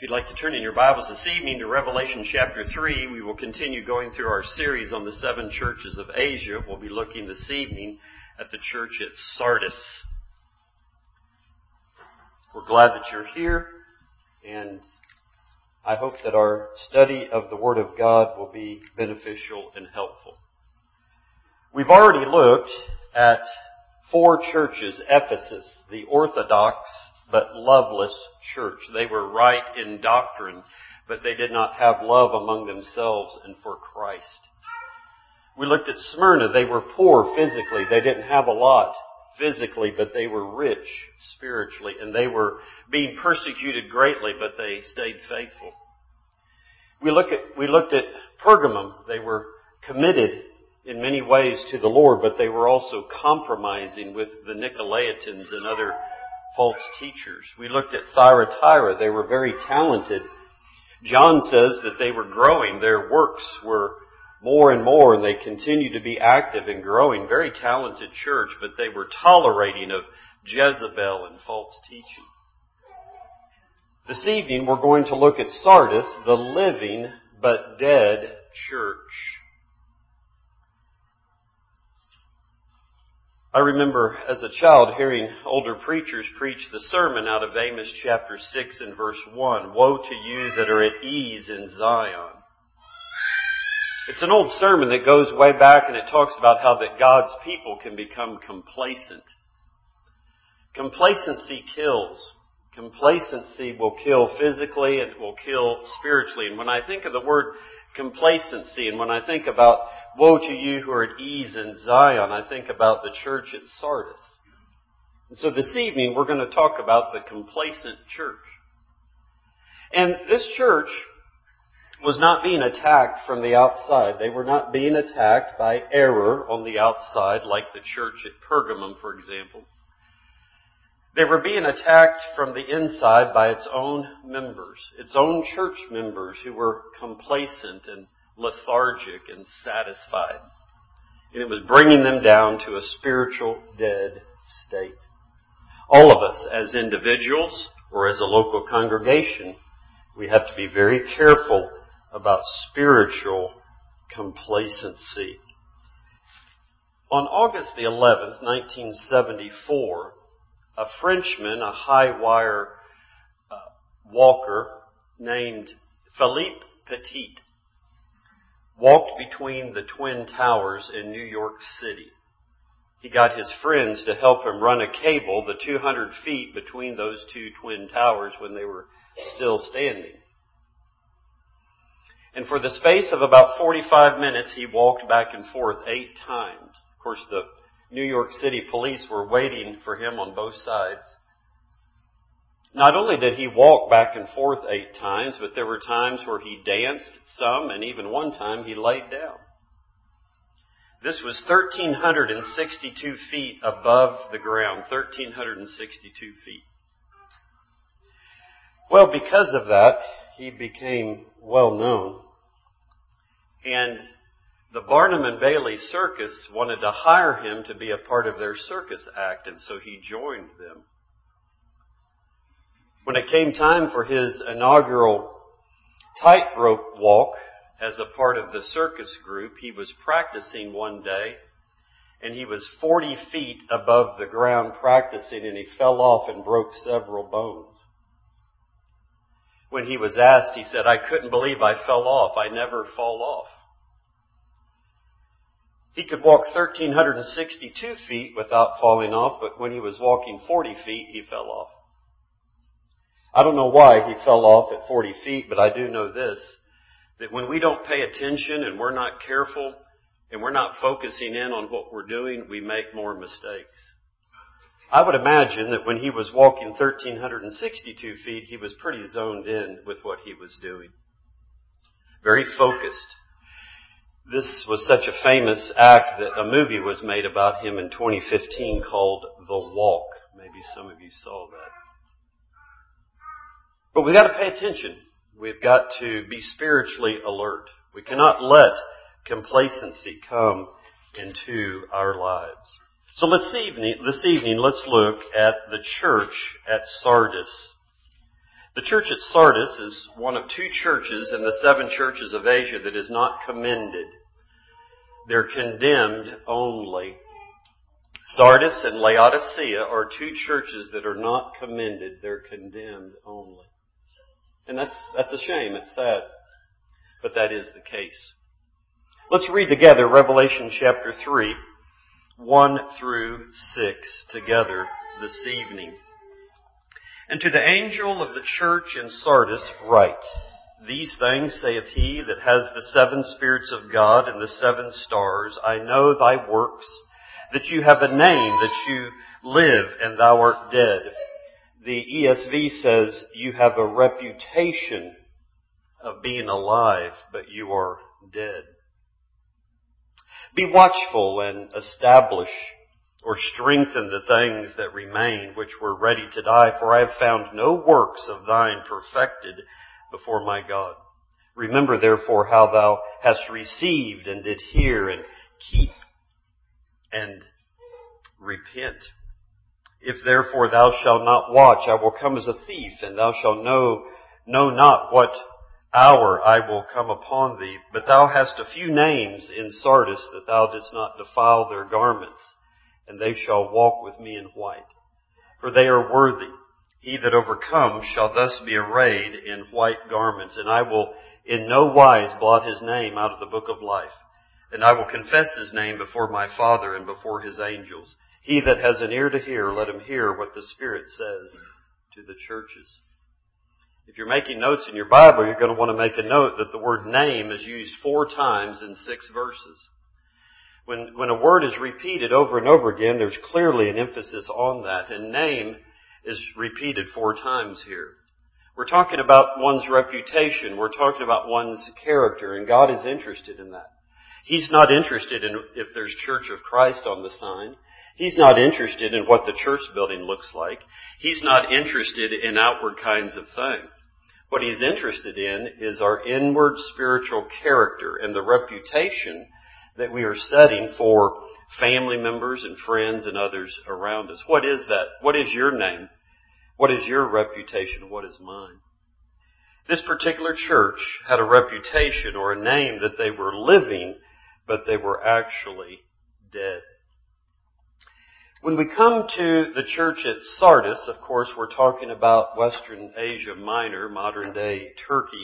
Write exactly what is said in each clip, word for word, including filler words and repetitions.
If you'd like to turn in your Bibles this evening to Revelation chapter three, we will continue going through our series on the seven churches of Asia. We'll be looking this evening at the church at Sardis. We're glad that you're here, and I hope that our study of the Word of God will be beneficial and helpful. We've already looked at four churches: Ephesus, the Orthodox but loveless church. They were right in doctrine, but they did not have love among themselves and for Christ. We looked at Smyrna. They were poor physically. They didn't have a lot physically, but they were rich spiritually, and they were being persecuted greatly, but they stayed faithful. We look at, we looked at Pergamum. They were committed in many ways to the Lord, but they were also compromising with the Nicolaitans and other false teachers. We looked at Thyatira. They were very talented. John says that they were growing. Their works were more and more, and they continued to be active and growing. Very talented church, but they were tolerating of Jezebel and false teaching. This evening we're going to look at Sardis, the living but dead church. I remember as a child hearing older preachers preach the sermon out of Amos chapter six and verse one. Woe to you that are at ease in Zion. It's an old sermon that goes way back, and it talks about how that God's people can become complacent. Complacency kills. Complacency will kill physically and it will kill spiritually. And when I think of the word complacency, and when I think about woe to you who are at ease in Zion, I think about the church at Sardis. And so this evening we're going to talk about the complacent church. And this church was not being attacked from the outside. They were not being attacked by error on the outside like the church at Pergamum, for example. They were being attacked from the inside by its own members, its own church members who were complacent and lethargic and satisfied. And it was bringing them down to a spiritual dead state. All of us as individuals or as a local congregation, we have to be very careful about spiritual complacency. On August the eleventh, nineteen seventy-four, a Frenchman, a high wire uh, walker named Philippe Petit, walked between the Twin Towers in New York City. He got his friends to help him run a cable the two hundred feet between those two Twin Towers when they were still standing. And for the space of about forty-five minutes, he walked back and forth eight times. Of course, the New York City police were waiting for him on both sides. Not only did he walk back and forth eight times, but there were times where he danced some, and even one time he laid down. This was one thousand three hundred sixty-two feet above the ground, one thousand three hundred sixty-two feet. Well, because of that, he became well known. And the Barnum and Bailey Circus wanted to hire him to be a part of their circus act, and so he joined them. When it came time for his inaugural tightrope walk as a part of the circus group, he was practicing one day, and he was forty feet above the ground practicing, and he fell off and broke several bones. When he was asked, he said, "I couldn't believe I fell off. I never fall off." He could walk one thousand three hundred sixty-two feet without falling off, but when he was walking forty feet, he fell off. I don't know why he fell off at forty feet, but I do know this, that when we don't pay attention and we're not careful and we're not focusing in on what we're doing, we make more mistakes. I would imagine that when he was walking one thousand three hundred sixty-two feet, he was pretty zoned in with what he was doing. Very focused. This was such a famous act that a movie was made about him in twenty fifteen called The Walk. Maybe some of you saw that. But we've got to pay attention. We've got to be spiritually alert. We cannot let complacency come into our lives. So let's evening, this evening, let's look at the church at Sardis. The church at Sardis is one of two churches in the seven churches of Asia that is not commended. They're condemned only. Sardis and Laodicea are two churches that are not commended. They're condemned only. And that's, that's a shame. It's sad. But that is the case. Let's read together Revelation chapter three, one through six together this evening. And to the angel of the church in Sardis write, These things saith he that has the seven spirits of God and the seven stars. I know thy works, that you have a name, that you live, and thou art dead. The E S V says, you have a reputation of being alive, but you are dead. Be watchful and establish or strengthen the things that remain, which were ready to die, for I have found no works of thine perfected before my God. Remember therefore how thou hast received and did hear, and keep and repent. If therefore thou shalt not watch, I will come as a thief, and thou shalt know, know not what hour I will come upon thee. But thou hast a few names in Sardis, that thou didst not defile their garments, and they shall walk with me in white. For they are worthy. He that overcomes shall thus be arrayed in white garments, and I will in no wise blot his name out of the book of life. And I will confess his name before my Father and before his angels. He that has an ear to hear, let him hear what the Spirit says to the churches. If you're making notes in your Bible, you're going to want to make a note that the word name is used four times in six verses. When, when a word is repeated over and over again, there's clearly an emphasis on that. And name is repeated four times here. We're talking about one's reputation. We're talking about one's character, and God is interested in that. He's not interested in if there's Church of Christ on the sign. He's not interested in what the church building looks like. He's not interested in outward kinds of things. What he's interested in is our inward spiritual character and the reputation that we are setting for family members and friends and others around us. What is that? What is your name? What is your reputation? What is mine? This particular church had a reputation or a name that they were living, but they were actually dead. When we come to the church at Sardis, of course, we're talking about Western Asia Minor, modern day Turkey.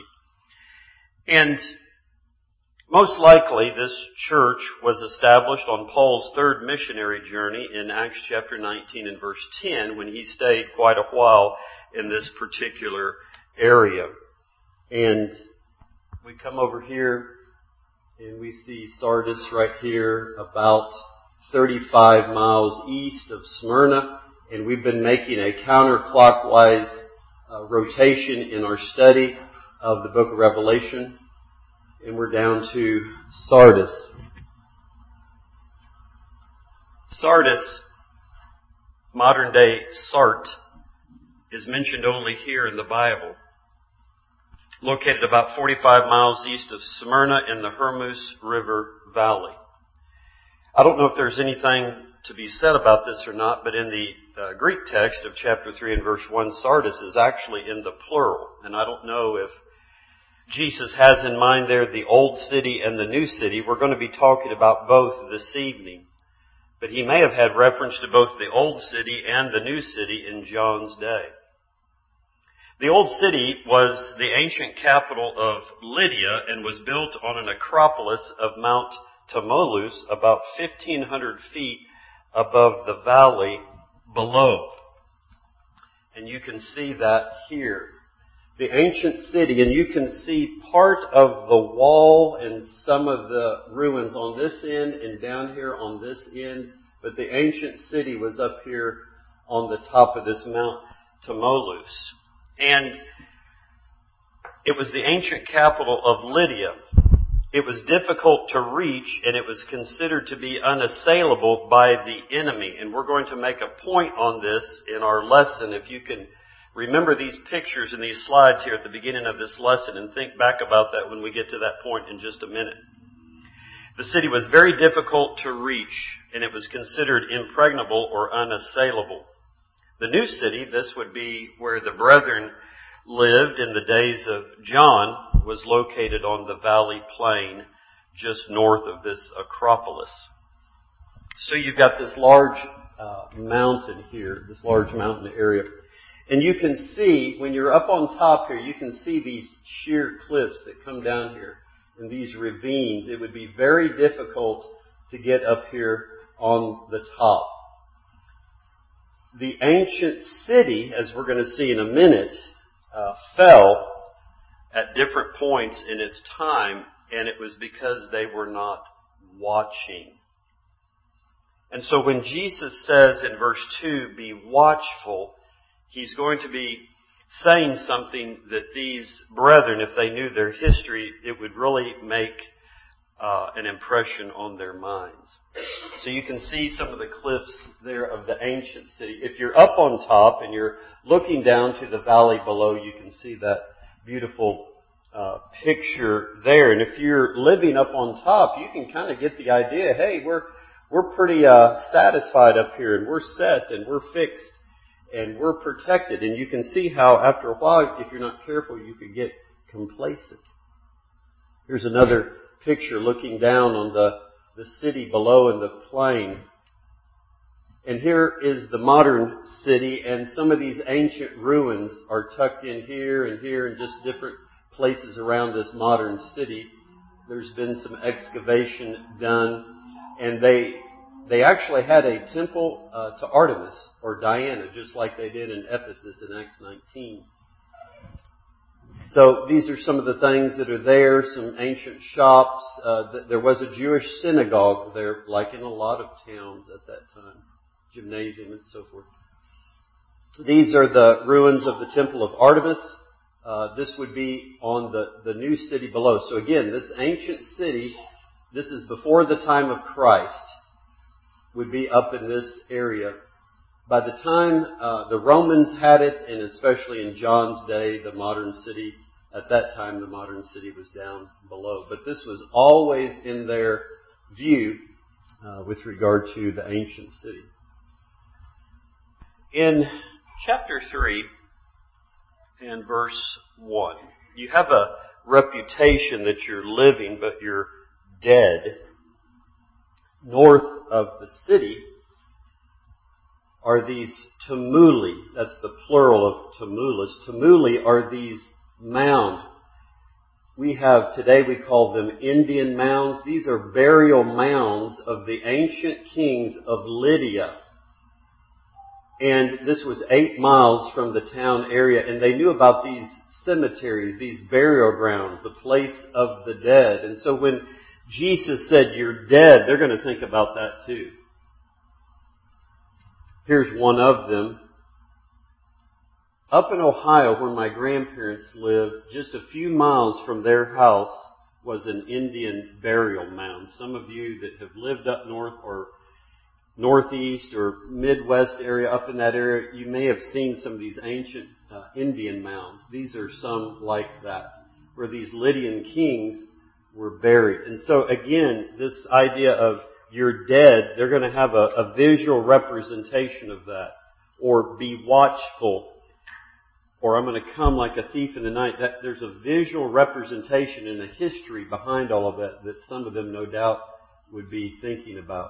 And most likely this church was established on Paul's third missionary journey in Acts chapter nineteen and verse ten, when he stayed quite a while in this particular area. And we come over here and we see Sardis right here, about thirty-five miles east of Smyrna, and we've been making a counterclockwise uh, rotation in our study of the book of Revelation, and we're down to Sardis. Sardis, modern day Sart, is mentioned only here in the Bible. Located about forty-five miles east of Smyrna in the Hermus River Valley. I don't know if there's anything to be said about this or not, but in the uh, Greek text of chapter three and verse one, Sardis is actually in the plural. And I don't know if Jesus has in mind there the old city and the new city. We're going to be talking about both this evening. But he may have had reference to both the old city and the new city in John's day. The old city was the ancient capital of Lydia and was built on an acropolis of Mount Tmolus, about fifteen hundred feet above the valley below. And you can see that here. The ancient city, and you can see part of the wall and some of the ruins on this end and down here on this end. But the ancient city was up here on the top of this Mount Tmolus. And it was the ancient capital of Lydia. It was difficult to reach, and it was considered to be unassailable by the enemy. And we're going to make a point on this in our lesson. If you can remember these pictures and these slides here at the beginning of this lesson and think back about that when we get to that point in just a minute. The city was very difficult to reach, and it was considered impregnable or unassailable. The new city, this would be where the brethren lived in the days of John was located on the valley plain just north of this Acropolis. So you've got this large uh, mountain here, this large mountain area. And you can see, when you're up on top here, you can see these sheer cliffs that come down here and these ravines. It would be very difficult to get up here on the top. The ancient city, as we're going to see in a minute, uh, fell at different points in its time, and it was because they were not watching. And so when Jesus says in verse two, be watchful, He's going to be saying something that these brethren, if they knew their history, it would really make uh, an impression on their minds. So you can see some of the cliffs there of the ancient city. If you're up on top and you're looking down to the valley below, you can see that beautiful uh, picture there. And if you're living up on top, you can kind of get the idea, hey, we're we're pretty uh, satisfied up here, and we're set, and we're fixed, and we're protected. And you can see how after a while, if you're not careful, you could get complacent. Here's another picture looking down on the, the city below in the plain. And here is the modern city, and some of these ancient ruins are tucked in here and here and just different places around this modern city. There's been some excavation done, and they they actually had a temple uh, to Artemis or Diana, just like they did in Ephesus in Acts nineteen. So these are some of the things that are there, some ancient shops. Uh, there was a Jewish synagogue there, like in a lot of towns at that time, gymnasium and so forth. These are the ruins of the temple of Artemis. Uh, this would be on the, the new city below. So again, this ancient city, this is before the time of Christ, would be up in this area. By the time uh, the Romans had it, and especially in John's day, the modern city, at that time the modern city was down below. But this was always in their view uh, with regard to the ancient city. In chapter three and verse one, you have a reputation that you're living, but you're dead. North of the city are these tumuli. That's the plural of tumulus. Tumuli are these mounds. We have, today we call them Indian mounds. These are burial mounds of the ancient kings of Lydia. And this was eight miles from the town area. And they knew about these cemeteries, these burial grounds, the place of the dead. And so when Jesus said, you're dead, they're going to think about that too. Here's one of them. Up in Ohio, where my grandparents lived, just a few miles from their house was an Indian burial mound. Some of you that have lived up north or northeast or Midwest area, up in that area, you may have seen some of these ancient uh, Indian mounds. These are some like that, where these Lydian kings were buried. And so again, this idea of you're dead, they're going to have a, a visual representation of that. Or be watchful. Or I'm going to come like a thief in the night. That, there's a visual representation and a history behind all of that that some of them no doubt would be thinking about.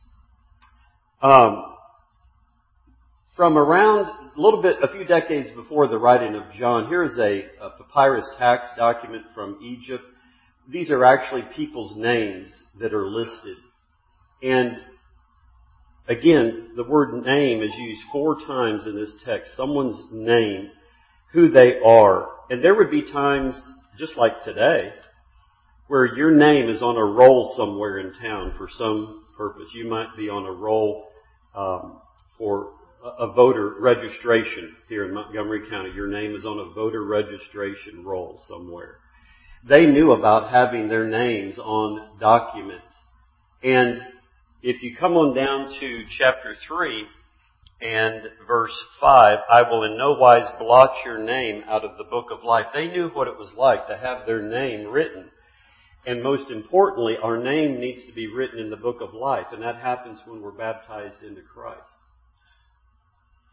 Um, from around a little bit, a few decades before the writing of John, here is a, a papyrus tax document from Egypt. These are actually people's names that are listed. And again, the word name is used four times in this text. Someone's name, who they are. And there would be times, just like today, where your name is on a roll somewhere in town for some purpose. You might be on a roll um, for a voter registration here in Montgomery County. Your name is on a voter registration roll somewhere. They knew about having their names on documents. And if you come on down to chapter three and verse five, I will in no wise blot your name out of the book of life. They knew what it was like to have their name written. And most importantly, our name needs to be written in the book of life. And that happens when we're baptized into Christ.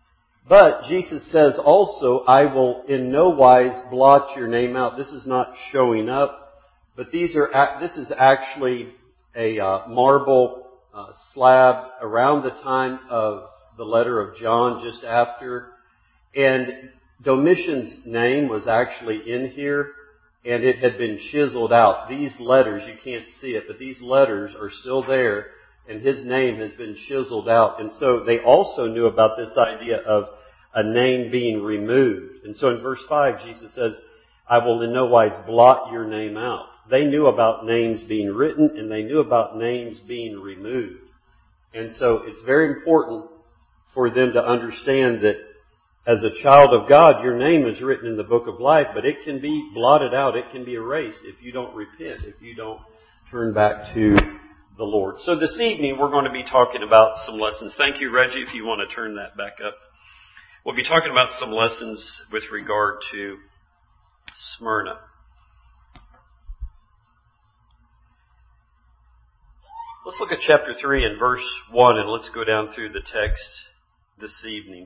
But Jesus says also, I will in no wise blot your name out. This is not showing up, but these are, this is actually a uh, marble uh, slab around the time of the letter of John, just after. And Domitian's name was actually in here, and it had been chiseled out. These letters, you can't see it, but these letters are still there, and his name has been chiseled out. And so they also knew about this idea of a name being removed. And so in verse five, Jesus says, I will in no wise blot your name out. They knew about names being written, and they knew about names being removed. And so it's very important for them to understand that as a child of God, your name is written in the book of life, but it can be blotted out, it can be erased if you don't repent, if you don't turn back to the Lord. So this evening we're going to be talking about some lessons. Thank you, Reggie, if you want to turn that back up. We'll be talking about some lessons with regard to Smyrna. Let's look at chapter three and verse one, and let's go down through the text this evening.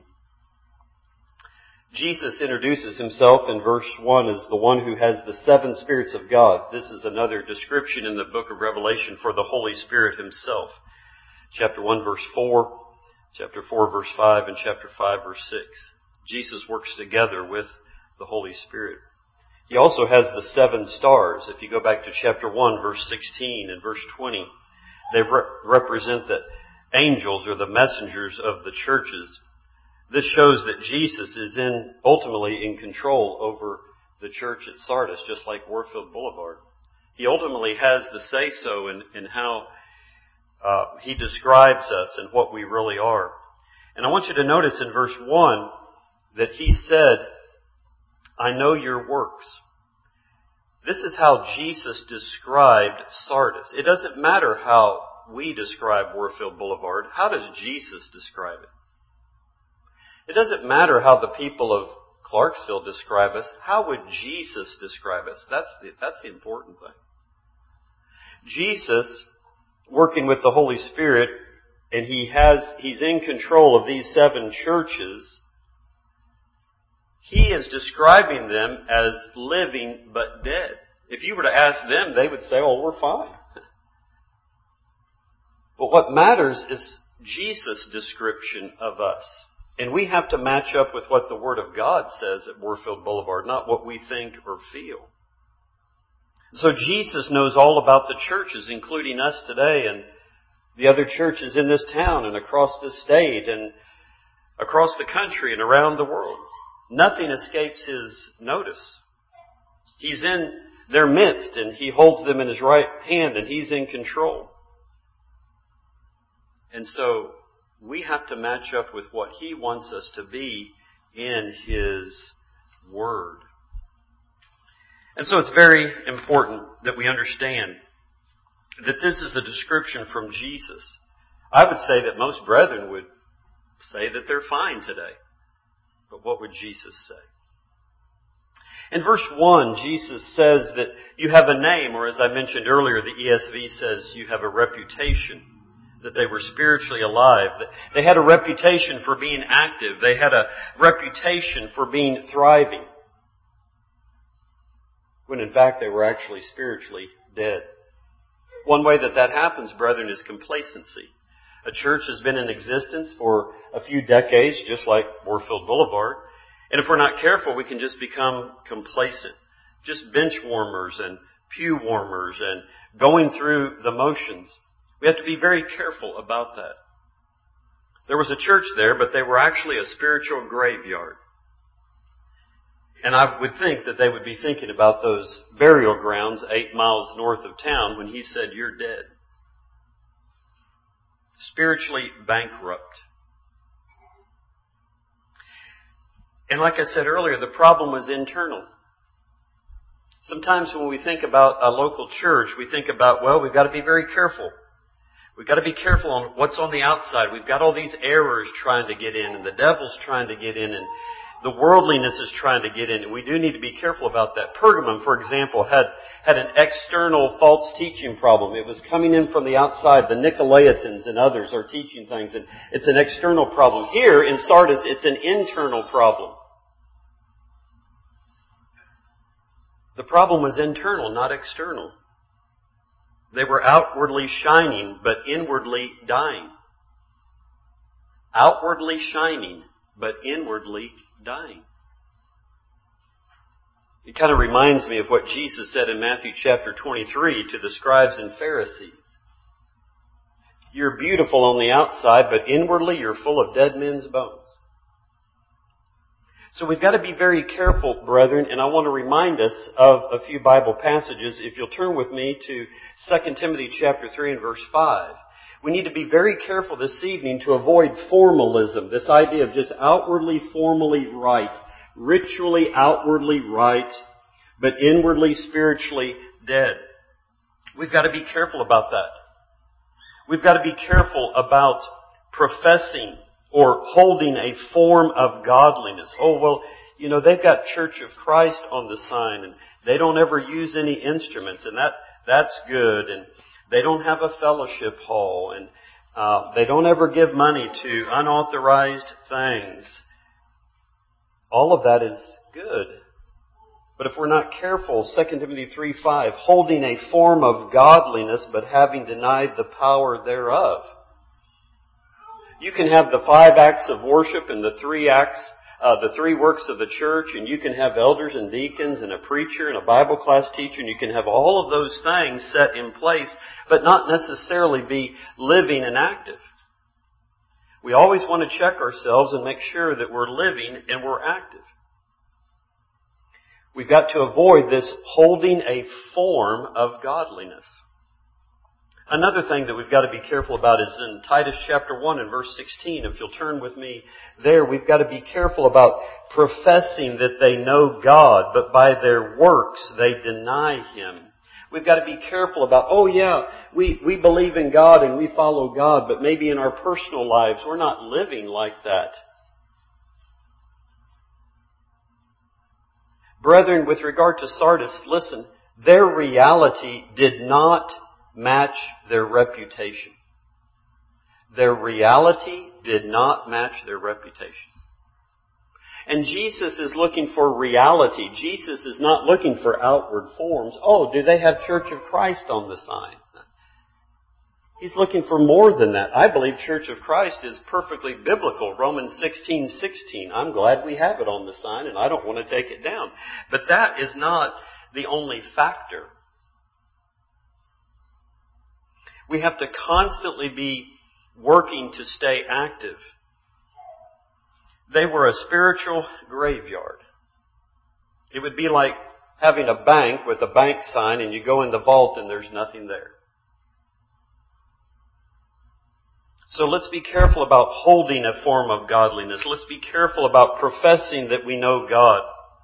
Jesus introduces himself in verse one as the one who has the seven spirits of God. This is another description in the book of Revelation for the Holy Spirit himself. Chapter one, verse four, chapter four, verse five, and chapter five, verse six. Jesus works together with the Holy Spirit. He also has the seven stars. If you go back to chapter one, verse sixteen and verse twenty, they re- represent the angels or the messengers of the churches. This shows that Jesus is in ultimately in control over the church at Sardis, just like Warfield Boulevard. He ultimately has the say-so in, in how uh, he describes us and what we really are. And I want you to notice in verse one that he said, I know your works. This is how Jesus described Sardis. It doesn't matter how we describe Warfield Boulevard. How does Jesus describe it? It doesn't matter how the people of Clarksville describe us. How would Jesus describe us? That's the, that's the important thing. Jesus, working with the Holy Spirit, and he has, he's in control of these seven churches. He is describing them as living but dead. If you were to ask them, they would say, oh, we're fine. But what matters is Jesus' description of us. And we have to match up with what the Word of God says at Warfield Boulevard, not what we think or feel. So Jesus knows all about the churches, including us today and the other churches in this town and across this state and across the country and around the world. Nothing escapes His notice. He's in their midst and He holds them in His right hand and He's in control. And so we have to match up with what He wants us to be in His Word. And so it's very important that we understand that this is a description from Jesus. I would say that most brethren would say that they're fine today. But what would Jesus say? In verse one, Jesus says that you have a name, or as I mentioned earlier, the E S V says you have a reputation. That they were spiritually alive. That they had a reputation for being active. They had a reputation for being thriving. When in fact they were actually spiritually dead. One way that that happens, brethren, is complacency. A church has been in existence for a few decades, just like Warfield Boulevard. And if we're not careful, we can just become complacent. Just bench warmers and pew warmers and going through the motions. We have to be very careful about that. There was a church there, but they were actually a spiritual graveyard. And I would think that they would be thinking about those burial grounds eight miles north of town when He said, you're dead. Spiritually bankrupt. And like I said earlier, the problem was internal. Sometimes when we think about a local church, we think about, well, we've got to be very careful. We've got to be careful on what's on the outside. We've got all these errors trying to get in, and the devil's trying to get in and The worldliness is trying to get in, and we do need to be careful about that. Pergamum, for example, had, had an external false teaching problem. It was coming in from the outside. The Nicolaitans and others are teaching things, and it's an external problem. Here in Sardis, it's an internal problem. The problem was internal, not external. They were outwardly shining, but inwardly dying. Outwardly shining, but inwardly dying. It kind of reminds me of what Jesus said in Matthew chapter twenty-three to the scribes and Pharisees. You're beautiful on the outside, but inwardly you're full of dead men's bones. So we've got to be very careful, brethren, and I want to remind us of a few Bible passages. If you'll turn with me to Second Timothy chapter three and verse five. We need to be very careful this evening to avoid formalism, this idea of just outwardly, formally right, ritually, outwardly right, but inwardly, spiritually dead. We've got to be careful about that. We've got to be careful about professing or holding a form of godliness. Oh, well, you know, they've got Church of Christ on the sign, and they don't ever use any instruments, and that that's good, and they don't have a fellowship hall, and uh, they don't ever give money to unauthorized things. All of that is good. But if we're not careful, Second Timothy three five, holding a form of godliness but having denied the power thereof. You can have the five acts of worship and the three acts, uh, the three works of the church, and you can have elders and deacons and a preacher and a Bible class teacher, and you can have all of those things set in place, but not necessarily be living and active. We always want to check ourselves and make sure that we're living and we're active. We've got to avoid this holding a form of godliness. Another thing that we've got to be careful about is in Titus chapter one and verse sixteen. If you'll turn with me there, we've got to be careful about professing that they know God, but by their works they deny Him. We've got to be careful about, oh yeah, we, we believe in God and we follow God, but maybe in our personal lives we're not living like that. Brethren, with regard to Sardis, listen, their reality did not match their reputation. Their reality did not match their reputation. And Jesus is looking for reality. Jesus is not looking for outward forms. Oh, do they have Church of Christ on the sign? He's looking for more than that. I believe Church of Christ is perfectly biblical. Romans sixteen sixteen. I'm glad we have it on the sign, and I don't want to take it down. But that is not the only factor. We have to constantly be working to stay active. They were a spiritual graveyard. It would be like having a bank with a bank sign and you go in the vault and there's nothing there. So let's be careful about holding a form of godliness. Let's be careful about professing that we know God.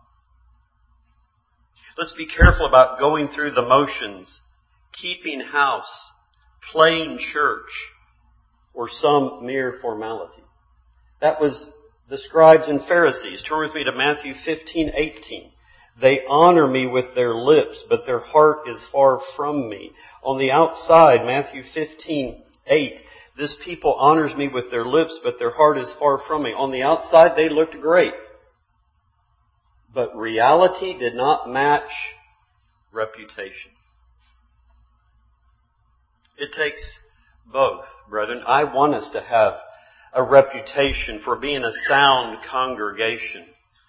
Let's be careful about going through the motions, keeping house, playing church, or some mere formality. That was the scribes and Pharisees. Turn with me to Matthew fifteen eighteen. They honor me with their lips, but their heart is far from me. On the outside, Matthew fifteen eight, this people honors me with their lips, but their heart is far from me. On the outside, they looked great. But reality did not match reputation. It takes both, brethren. I want us to have a reputation for being a sound congregation.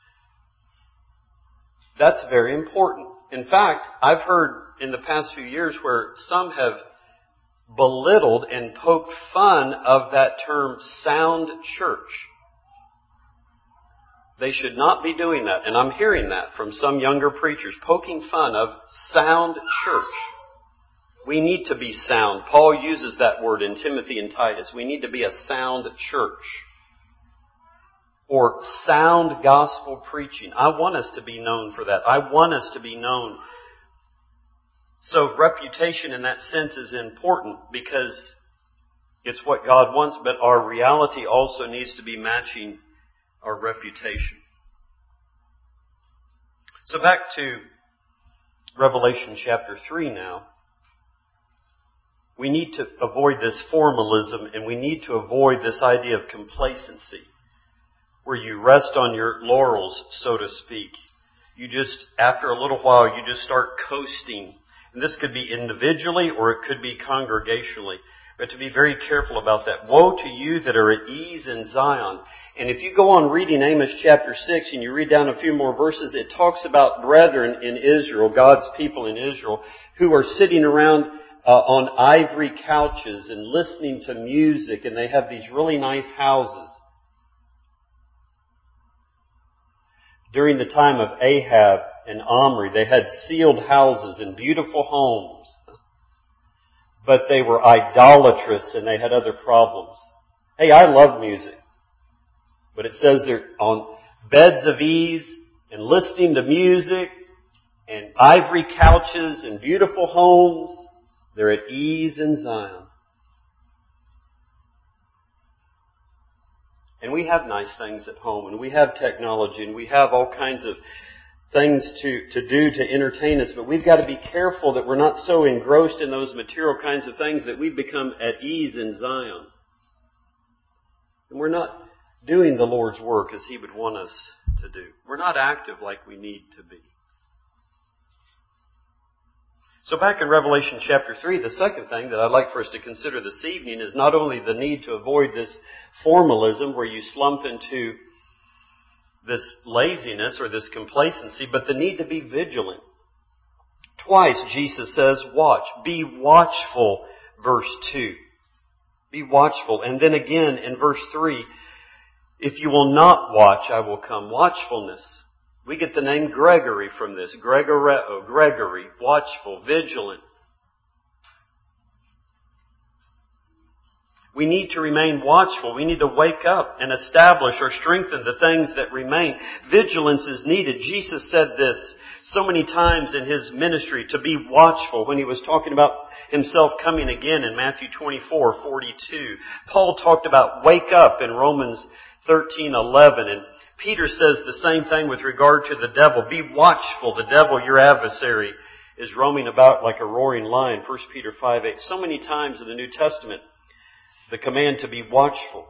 That's very important. In fact, I've heard in the past few years where some have belittled and poked fun of that term sound church. They should not be doing that. And I'm hearing that from some younger preachers, poking fun of sound church. We need to be sound. Paul uses that word in Timothy and Titus. We need to be a sound church. Or sound gospel preaching. I want us to be known for that. I want us to be known. So reputation in that sense is important because it's what God wants, but our reality also needs to be matching our reputation. So back to Revelation chapter three now. We need to avoid this formalism, and we need to avoid this idea of complacency, where you rest on your laurels, so to speak. You just, after a little while, you just start coasting. And this could be individually or it could be congregationally. But to be very careful about that. Woe to you that are at ease in Zion. And if you go on reading Amos chapter six and you read down a few more verses, it talks about brethren in Israel, God's people in Israel, who are sitting around uh, on ivory couches and listening to music, and they have these really nice houses. During the time of Ahab and Omri, they had sealed houses and beautiful homes. But they were idolatrous and they had other problems. Hey, I love music. But it says they're on beds of ease and listening to music and ivory couches and beautiful homes. They're at ease in Zion. And we have nice things at home, and we have technology, and we have all kinds of things to, to do to entertain us, but we've got to be careful that we're not so engrossed in those material kinds of things that we become at ease in Zion. And we're not doing the Lord's work as He would want us to do. We're not active like we need to be. So back in Revelation chapter three, the second thing that I'd like for us to consider this evening is not only the need to avoid this formalism where you slump into this laziness or this complacency, but the need to be vigilant. Twice Jesus says, watch. Be watchful, verse two. Be watchful. And then again in verse three, if you will not watch, I will come. Watchfulness. We get the name Gregory from this. Gregoreo, Gregory, watchful, vigilant. We need to remain watchful. We need to wake up and establish or strengthen the things that remain. Vigilance is needed. Jesus said this so many times in His ministry, to be watchful, when He was talking about Himself coming again in Matthew twenty-four forty-two. Paul talked about wake up in Romans thirteen eleven, and Peter says the same thing with regard to the devil. Be watchful. The devil, your adversary, is roaming about like a roaring lion. First Peter five eight. So many times in the New Testament, the command to be watchful.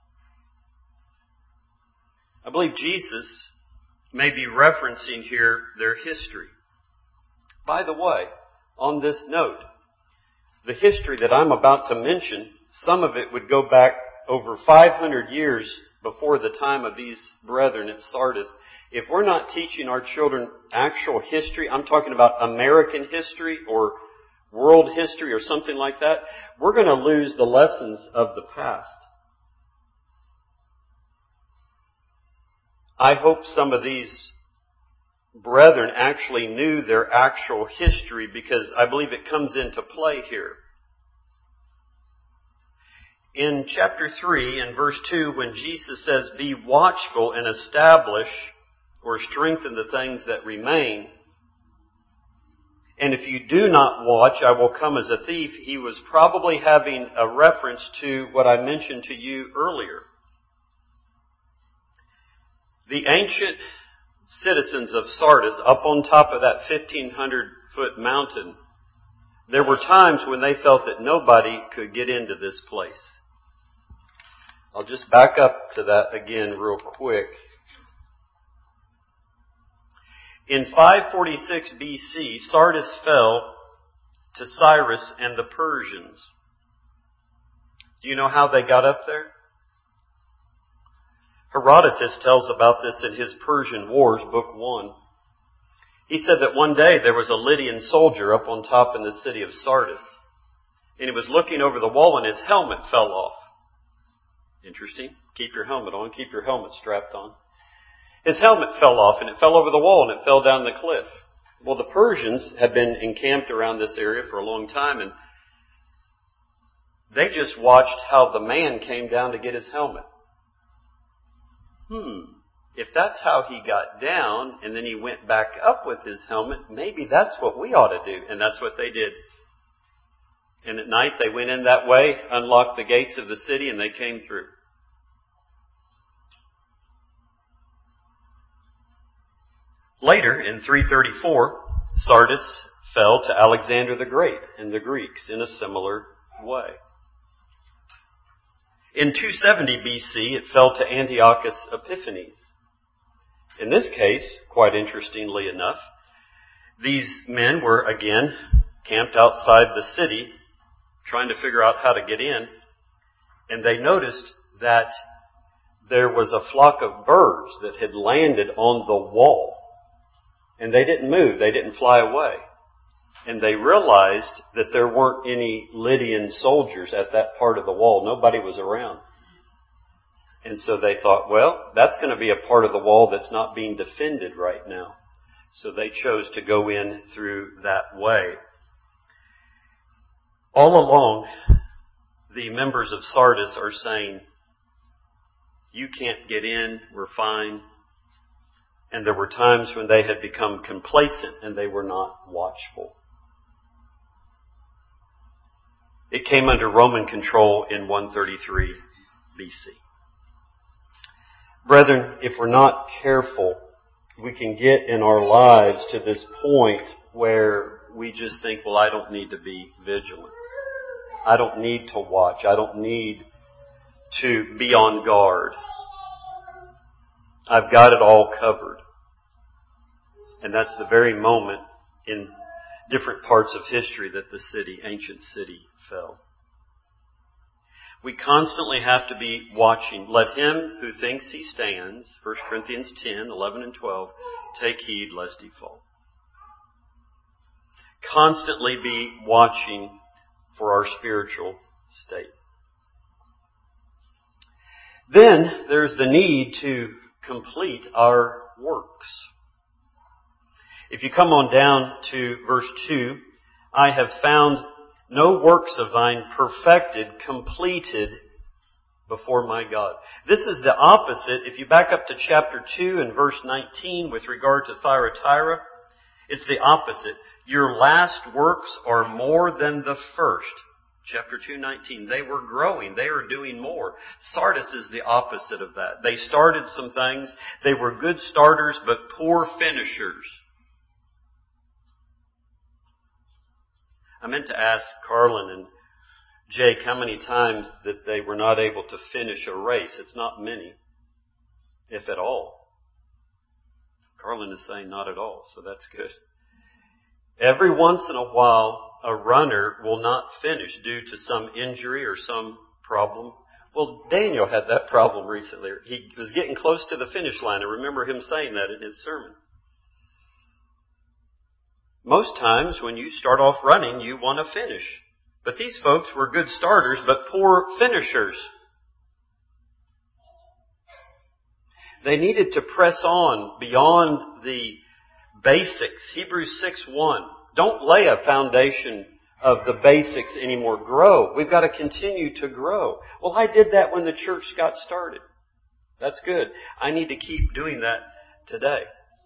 I believe Jesus may be referencing here their history. By the way, on this note, the history that I'm about to mention, some of it would go back over five hundred years before the time of these brethren at Sardis. If we're not teaching our children actual history, I'm talking about American history or world history or something like that, we're going to lose the lessons of the past. I hope some of these brethren actually knew their actual history, because I believe it comes into play here. In chapter three and verse two, when Jesus says, be watchful and establish or strengthen the things that remain, and if you do not watch, I will come as a thief, He was probably having a reference to what I mentioned to you earlier. The ancient citizens of Sardis, up on top of that fifteen hundred foot mountain, there were times when they felt that nobody could get into this place. I'll just back up to that again real quick. In five forty-six B C, Sardis fell to Cyrus and the Persians. Do you know how they got up there? Herodotus tells about this in his Persian Wars, Book one. He said that one day there was a Lydian soldier up on top in the city of Sardis, and he was looking over the wall and his helmet fell off. Interesting. Keep your helmet on. Keep your helmet strapped on. His helmet fell off, and it fell over the wall, and it fell down the cliff. Well, the Persians had been encamped around this area for a long time, and they just watched how the man came down to get his helmet. Hmm. If that's how he got down, and then he went back up with his helmet, maybe that's what we ought to do. And that's what they did. And at night they went in that way, unlocked the gates of the city, and they came through. Later, in three thirty-four, Sardis fell to Alexander the Great and the Greeks in a similar way. In two seventy B C, it fell to Antiochus Epiphanes. In this case, quite interestingly enough, these men were again camped outside the city trying to figure out how to get in, and they noticed that there was a flock of birds that had landed on the wall, and they didn't move, they didn't fly away. And they realized that there weren't any Lydian soldiers at that part of the wall. Nobody was around. And so they thought, well, that's going to be a part of the wall that's not being defended right now. So they chose to go in through that way. All along, the members of Sardis are saying, you can't get in, we're fine. And there were times when they had become complacent and they were not watchful. It came under Roman control in one thirty-three B C. Brethren, if we're not careful, we can get in our lives to this point where we just think, well, I don't need to be vigilant. I don't need to watch. I don't need to be on guard. I've got it all covered. And that's the very moment in different parts of history that the city, ancient city, fell. We constantly have to be watching. Let him who thinks he stands, First Corinthians ten, eleven and twelve, take heed lest he fall. Constantly be watching for our spiritual state. Then there's the need to complete our works. If you come on down to verse two, I have found no works of thine perfected, completed before my God. This is the opposite. If you back up to chapter two and verse nineteen with regard to Thyatira, it's the opposite. Your last works are more than the first. Chapter two, nineteen. They were growing. They were doing more. Sardis is the opposite of that. They started some things. They were good starters, but poor finishers. I meant to ask Carlin and Jake how many times that they were not able to finish a race. It's not many, if at all. Carlin is saying not at all, so that's good. Every once in a while, a runner will not finish due to some injury or some problem. Well, Daniel had that problem recently. He was getting close to the finish line. I remember him saying that in his sermon. Most times when you start off running, you want to finish. But these folks were good starters, but poor finishers. They needed to press on beyond the basics. Hebrews six one. Don't lay a foundation of the basics anymore. Grow. We've got to continue to grow. Well, I did that when the church got started. That's good. I need to keep doing that today.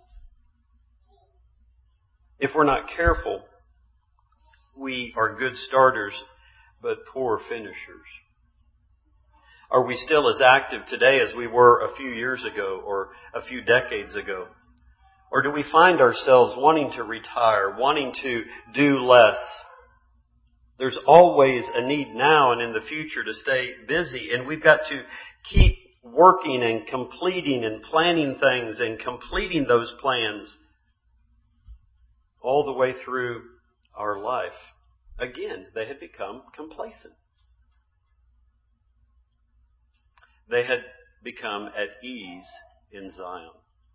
If we're not careful, we are good starters, but poor finishers. Are we still as active today as we were a few years ago or a few decades ago? Or do we find ourselves wanting to retire, wanting to do less? There's always a need now and in the future to stay busy, and we've got to keep working and completing and planning things and completing those plans all the way through our life. Again, they had become complacent. They had become at ease in Zion.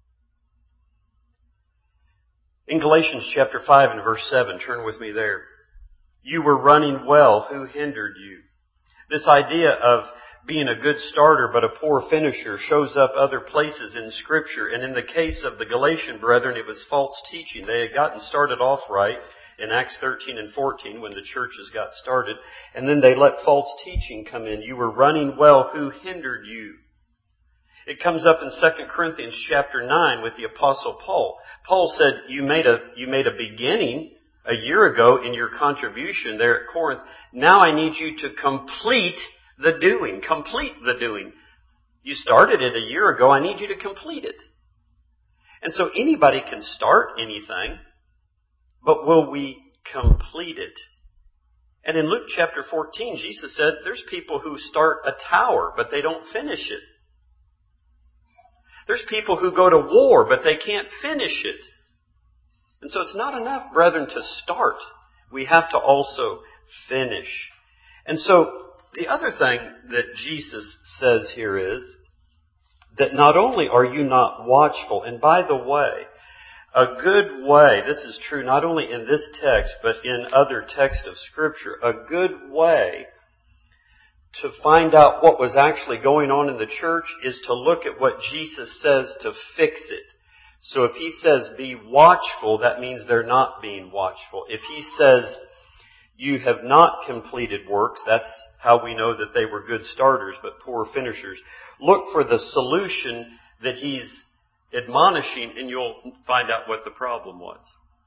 In Galatians chapter five and verse seven, turn with me there. You were running well. Who hindered you? This idea of being a good starter but a poor finisher shows up other places in Scripture. And in the case of the Galatian brethren, it was false teaching. They had gotten started off right in Acts thirteen and fourteen when the churches got started. And then they let false teaching come in. You were running well. Who hindered you? It comes up in Second Corinthians chapter nine with the Apostle Paul. Paul said, you made a, you made a beginning a year ago in your contribution there at Corinth. Now I need you to complete the doing. Complete the doing. You started it a year ago. I need you to complete it. And so anybody can start anything, but will we complete it? And in Luke chapter fourteen, Jesus said there's people who start a tower, but they don't finish it. There's people who go to war, but they can't finish it. And so it's not enough, brethren, to start. We have to also finish. And so the other thing that Jesus says here is that not only are you not watchful, and by the way, a good way, this is true not only in this text, but in other texts of Scripture, a good way to find out what was actually going on in the church is to look at what Jesus says to fix it. So if He says be watchful, that means they're not being watchful. If He says you have not completed works, that's how we know that they were good starters but poor finishers. Look for the solution that He's admonishing, and you'll find out what the problem was.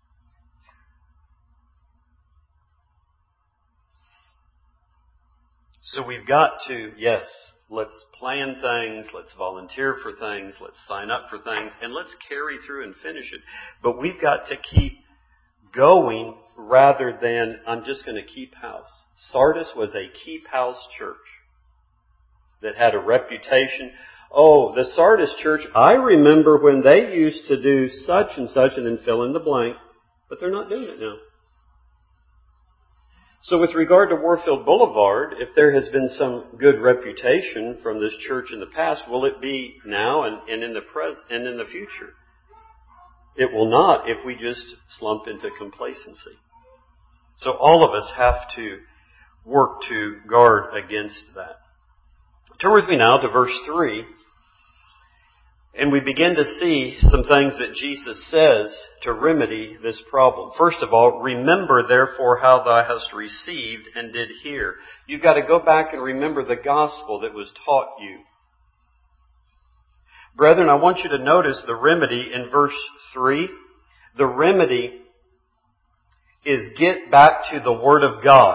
So we've got to, yes, let's plan things, let's volunteer for things, let's sign up for things, and let's carry through and finish it. But we've got to keep going rather than, I'm just going to keep house. Sardis was a keep house church that had a reputation. Oh, the Sardis church, I remember when they used to do such and such and then fill in the blank, but they're not doing it now. So with regard to Warfield Boulevard, if there has been some good reputation from this church in the past, will it be now and, and in the present and in the future? It will not if we just slump into complacency. So all of us have to work to guard against that. Turn with me now to verse three. And we begin to see some things that Jesus says to remedy this problem. First of all, remember therefore how thou hast received and did hear. You've got to go back and remember the gospel that was taught you. Brethren, I want you to notice the remedy in verse three. The remedy is get back to the Word of God.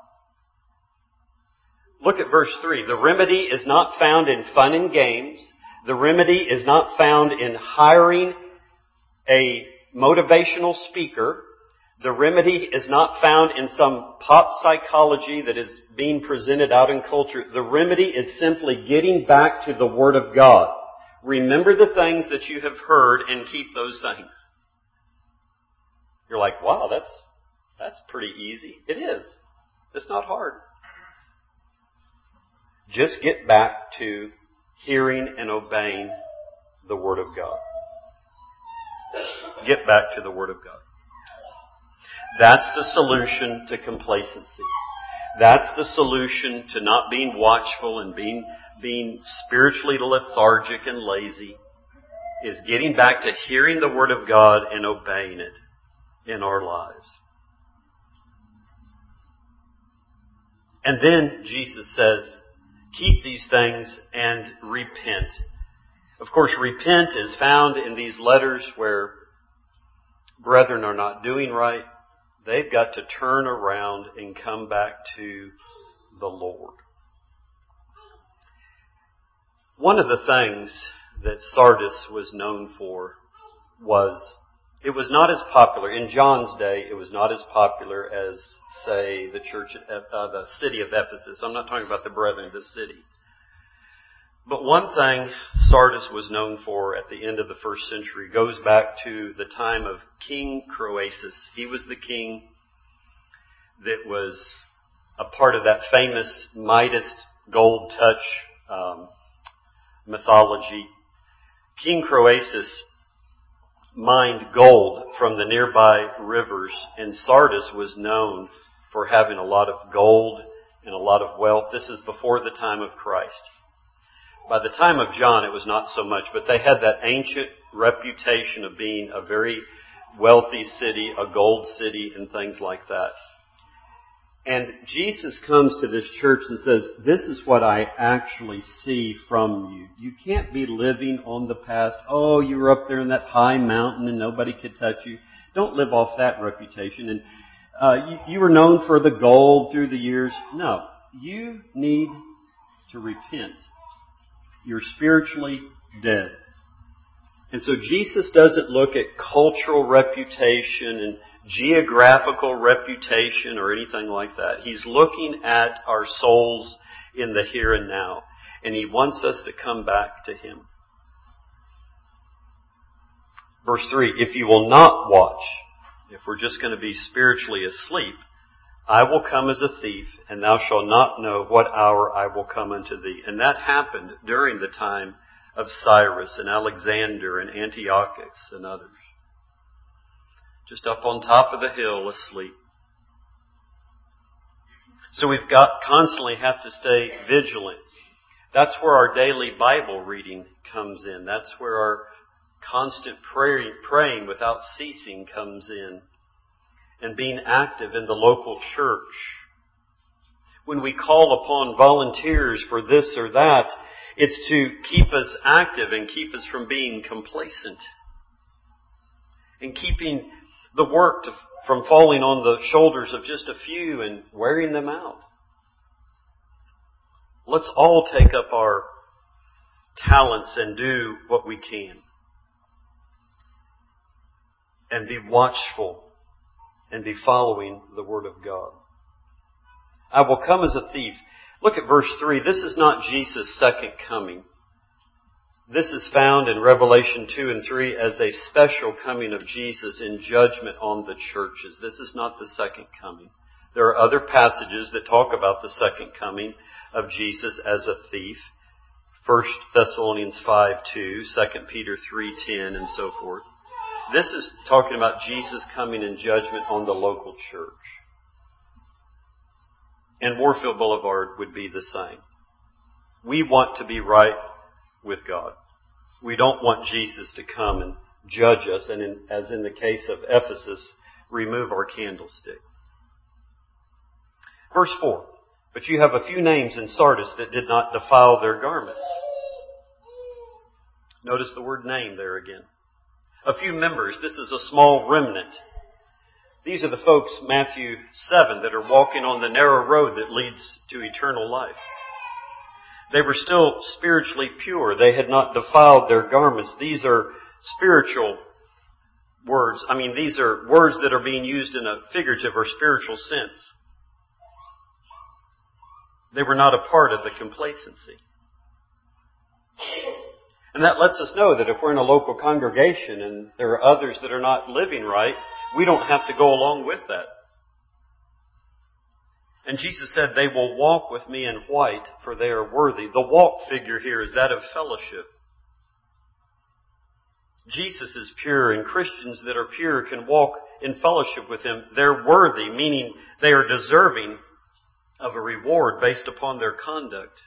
Look at verse three. The remedy is not found in fun and games. The remedy is not found in hiring a motivational speaker. The remedy is not found in some pop psychology that is being presented out in culture. The remedy is simply getting back to the Word of God. Remember the things that you have heard and keep those things. You're like, wow, that's, that's pretty easy. It is. It's not hard. Just get back to hearing and obeying the Word of God. Get back to the Word of God. That's the solution to complacency. That's the solution to not being watchful and being, being spiritually lethargic and lazy, is getting back to hearing the Word of God and obeying it in our lives. And then Jesus says, keep these things and repent. Of course, repent is found in these letters where brethren are not doing right. They've got to turn around and come back to the Lord. One of the things that Sardis was known for was, it was not as popular. In John's day, it was not as popular as, say, the church, at, uh, the city of Ephesus. I'm not talking about the brethren, the city. But one thing Sardis was known for at the end of the first century goes back to the time of King Croesus. He was the king that was a part of that famous Midas gold touch um, mythology. King Croesus mined gold from the nearby rivers, and Sardis was known for having a lot of gold and a lot of wealth. This is before the time of Christ. By the time of John, it was not so much, but they had that ancient reputation of being a very wealthy city, a gold city, and things like that. And Jesus comes to this church and says, this is what I actually see from you. You can't be living on the past. Oh, you were up there in that high mountain and nobody could touch you. Don't live off that reputation. And uh, you, you were known for the gold through the years. No, you need to repent. You're spiritually dead. And so Jesus doesn't look at cultural reputation and geographical reputation or anything like that. He's looking at our souls in the here and now. And He wants us to come back to Him. Verse three, if you will not watch, if we're just going to be spiritually asleep, I will come as a thief, and thou shalt not know what hour I will come unto thee. And that happened during the time of Cyrus and Alexander and Antiochus and others. Just up on top of the hill asleep. So we've got constantly have to stay vigilant. That's where our daily Bible reading comes in. That's where our constant praying, praying without ceasing comes in. And being active in the local church. When we call upon volunteers for this or that, it's to keep us active and keep us from being complacent. And keeping the work to, from falling on the shoulders of just a few and wearing them out. Let's all take up our talents and do what we can. And be watchful. And be following the Word of God. I will come as a thief. Look at verse three. This is not Jesus' second coming. This is found in Revelation two and three as a special coming of Jesus in judgment on the churches. This is not the second coming. There are other passages that talk about the second coming of Jesus as a thief. First Thessalonians five two, Second Peter three ten, and so forth. This is talking about Jesus coming in judgment on the local church. And Warfield Boulevard would be the same. We want to be right with God. We don't want Jesus to come and judge us and, in, as in the case of Ephesus, remove our candlestick. Verse four. But you have a few names in Sardis that did not defile their garments. Notice the word name there again. A few members. This is a small remnant. These are the folks, Matthew seven, that are walking on the narrow road that leads to eternal life. They were still spiritually pure. They had not defiled their garments. These are spiritual words. I mean, these are words that are being used in a figurative or spiritual sense. They were not a part of the complacency. And that lets us know that if we're in a local congregation and there are others that are not living right, we don't have to go along with that. And Jesus said, they will walk with me in white, for they are worthy. The walk figure here is that of fellowship. Jesus is pure, and Christians that are pure can walk in fellowship with Him. They're worthy, meaning they are deserving of a reward based upon their conduct.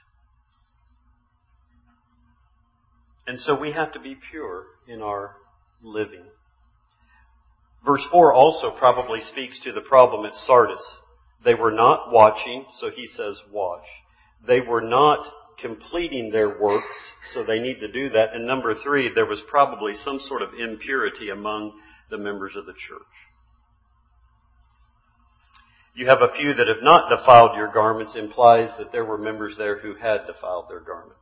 And so we have to be pure in our living. Verse four also probably speaks to the problem at Sardis. They were not watching, so he says watch. They were not completing their works, so they need to do that. And number three, there was probably some sort of impurity among the members of the church. You have a few that have not defiled your garments implies that there were members there who had defiled their garments.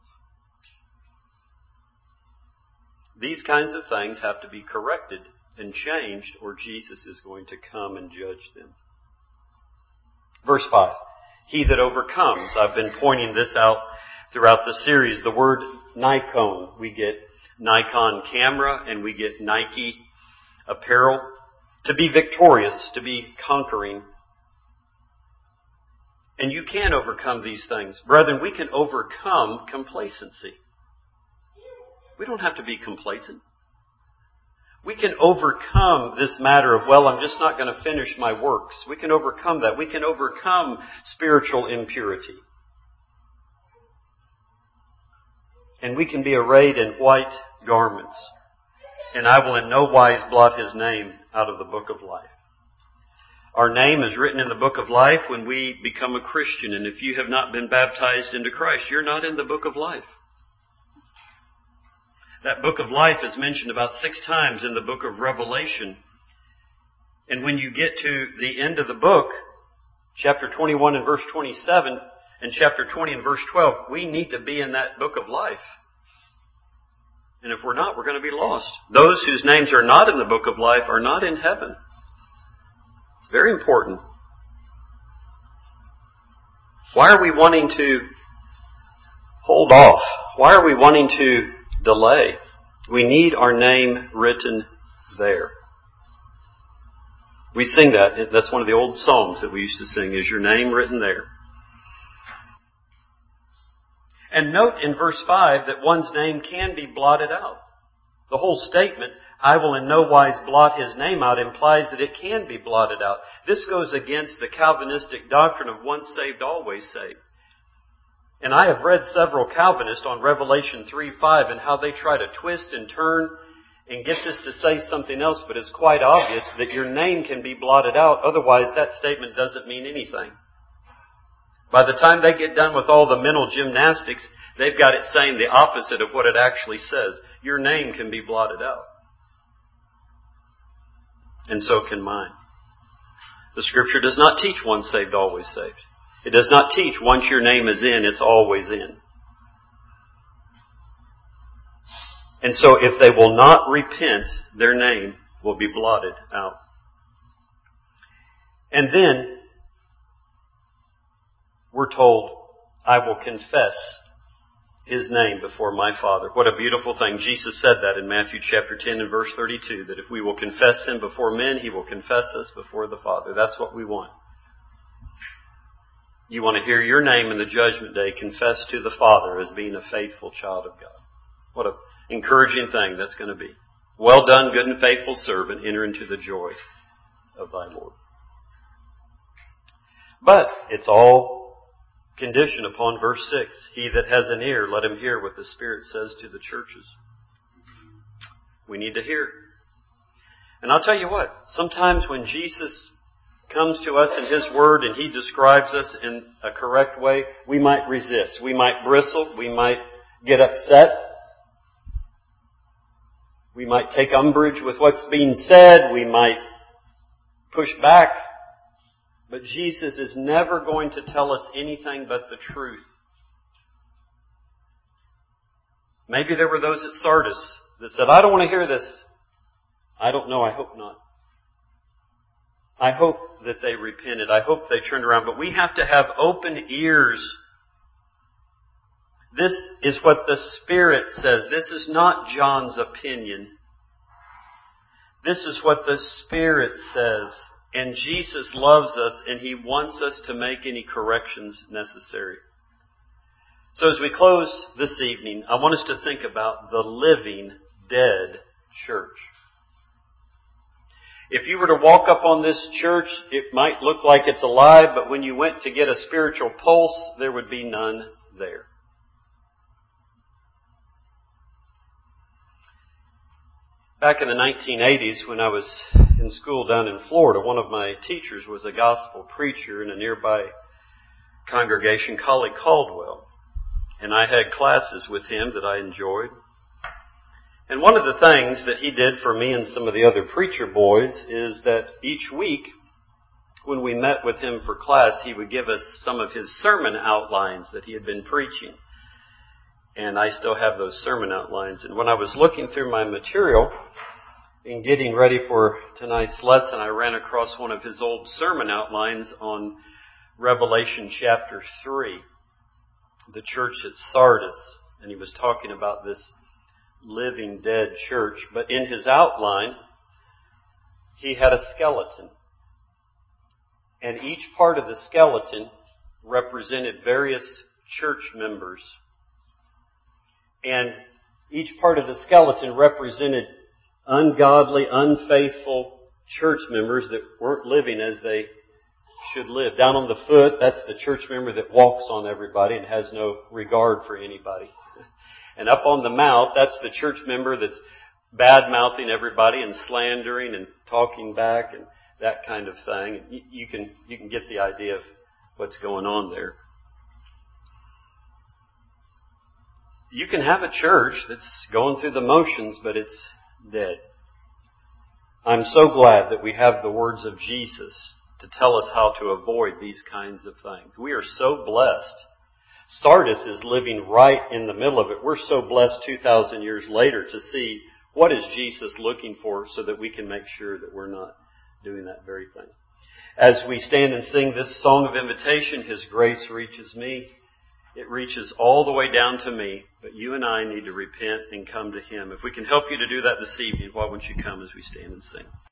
These kinds of things have to be corrected and changed, or Jesus is going to come and judge them. Verse five. He that overcomes. I've been pointing this out throughout the series. The word Nikon. We get Nikon camera and we get Nike apparel. To be victorious, to be conquering. And you can overcome these things. Brethren, we can overcome complacency. We don't have to be complacent. We can overcome this matter of, well, I'm just not going to finish my works. We can overcome that. We can overcome spiritual impurity. And we can be arrayed in white garments. And I will in no wise blot his name out of the book of life. Our name is written in the book of life when we become a Christian. And if you have not been baptized into Christ, you're not in the book of life. That book of life is mentioned about six times in the book of Revelation. And when you get to the end of the book, chapter twenty-one and verse twenty-seven, and chapter twenty and verse twelve, we need to be in that book of life. And if we're not, we're going to be lost. Those whose names are not in the book of life are not in heaven. It's very important. Why are we wanting to hold off? Why are we wanting to delay? We need our name written there. We sing that. That's one of the old songs that we used to sing. Is your name written there? And note in verse five that one's name can be blotted out. The whole statement, I will in no wise blot his name out, implies that it can be blotted out. This goes against the Calvinistic doctrine of once saved, always saved. And I have read several Calvinists on Revelation three five and how they try to twist and turn and get this to say something else, but it's quite obvious that your name can be blotted out. Otherwise, that statement doesn't mean anything. By the time they get done with all the mental gymnastics, they've got it saying the opposite of what it actually says. Your name can be blotted out. And so can mine. The Scripture does not teach once saved, always saved. It does not teach once your name is in, it's always in. And so if they will not repent, their name will be blotted out. And then we're told, I will confess His name before my Father. What a beautiful thing. Jesus said that in Matthew chapter ten and verse thirty-two, that if we will confess Him before men, He will confess us before the Father. That's what we want. You want to hear your name in the judgment day confessed to the Father as being a faithful child of God. What an encouraging thing that's going to be. Well done, good and faithful servant. Enter into the joy of thy Lord. But it's all conditioned upon verse six. He that has an ear, let him hear what the Spirit says to the churches. We need to hear. And I'll tell you what, sometimes when Jesus comes to us in His Word and He describes us in a correct way, we might resist. We might bristle. We might get upset. We might take umbrage with what's being said. We might push back. But Jesus is never going to tell us anything but the truth. Maybe there were those at Sardis that said, I don't want to hear this. I don't know. I hope not. I hope that they repented. I hope they turned around. But we have to have open ears. This is what the Spirit says. This is not John's opinion. This is what the Spirit says. And Jesus loves us and He wants us to make any corrections necessary. So as we close this evening, I want us to think about the living, dead church. If you were to walk up on this church, it might look like it's alive, but when you went to get a spiritual pulse, there would be none there. Back in the nineteen eighties, when I was in school down in Florida, one of my teachers was a gospel preacher in a nearby congregation, Collie Caldwell. And I had classes with him that I enjoyed. And one of the things that he did for me and some of the other preacher boys is that each week, when we met with him for class, he would give us some of his sermon outlines that he had been preaching. And I still have those sermon outlines. And when I was looking through my material and getting ready for tonight's lesson, I ran across one of his old sermon outlines on Revelation chapter three, the church at Sardis. And he was talking about this living dead church. But in his outline, he had a skeleton. And each part of the skeleton represented various church members. And each part of the skeleton represented ungodly, unfaithful church members that weren't living as they should live. Down on the foot, that's the church member that walks on everybody and has no regard for anybody. And up on the mouth, that's the church member that's bad-mouthing everybody and slandering and talking back and that kind of thing. You, you can you can get the idea of what's going on there. You can have a church that's going through the motions, but it's dead. I'm so glad that we have the words of Jesus to tell us how to avoid these kinds of things. We are so blessed, Sardis is living right in the middle of it. We're so blessed two thousand years later to see what is Jesus looking for so that we can make sure that we're not doing that very thing. As we stand and sing this song of invitation, His grace reaches me. It reaches all the way down to me, but you and I need to repent and come to Him. If we can help you to do that this evening, why won't you come as we stand and sing?